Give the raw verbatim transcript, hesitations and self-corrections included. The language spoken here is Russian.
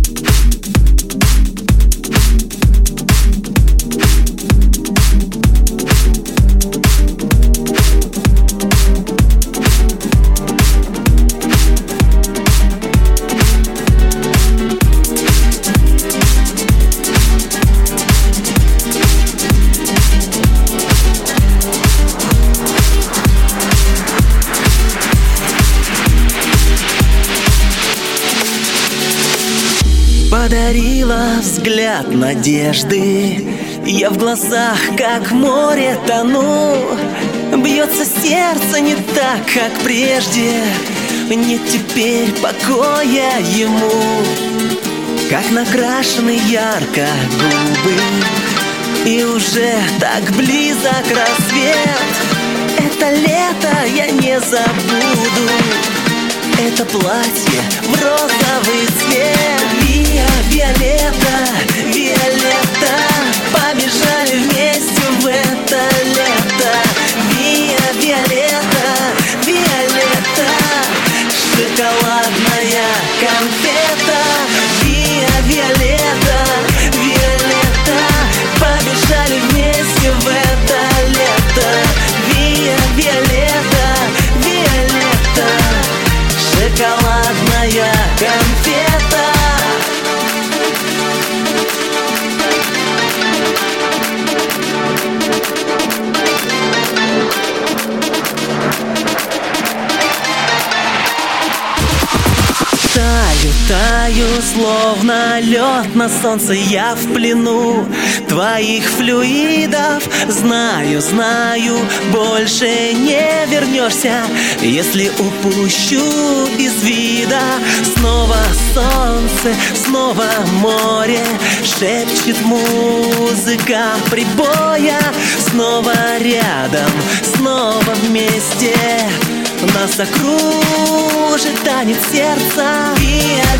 Подарила взгляд надежды, я в глазах, как в море тону. Бьется сердце не так, как прежде, нет теперь покоя ему. Как накрашены ярко губы, и уже так близок рассвет. Это лето я не забуду, это платье в розовый цвет. Виа, Виолетта, Виолетта, побежали вместе в это лето. Виа, Виолетта, Виолетта, шоколадная конфета. Виа, Виолетта, Виолетта, побежали вместе в это лето. Виа, Виолетта, Виолетта, шоколадная конфета. Таю, таю, словно лед на солнце, я в плену твоих флюидов. Знаю, знаю, больше не вернешься, если упущу из вида. Снова солнце, снова море, шепчет музыка прибоя. Снова рядом, снова вместе, нас окружит танец сердца. Виа,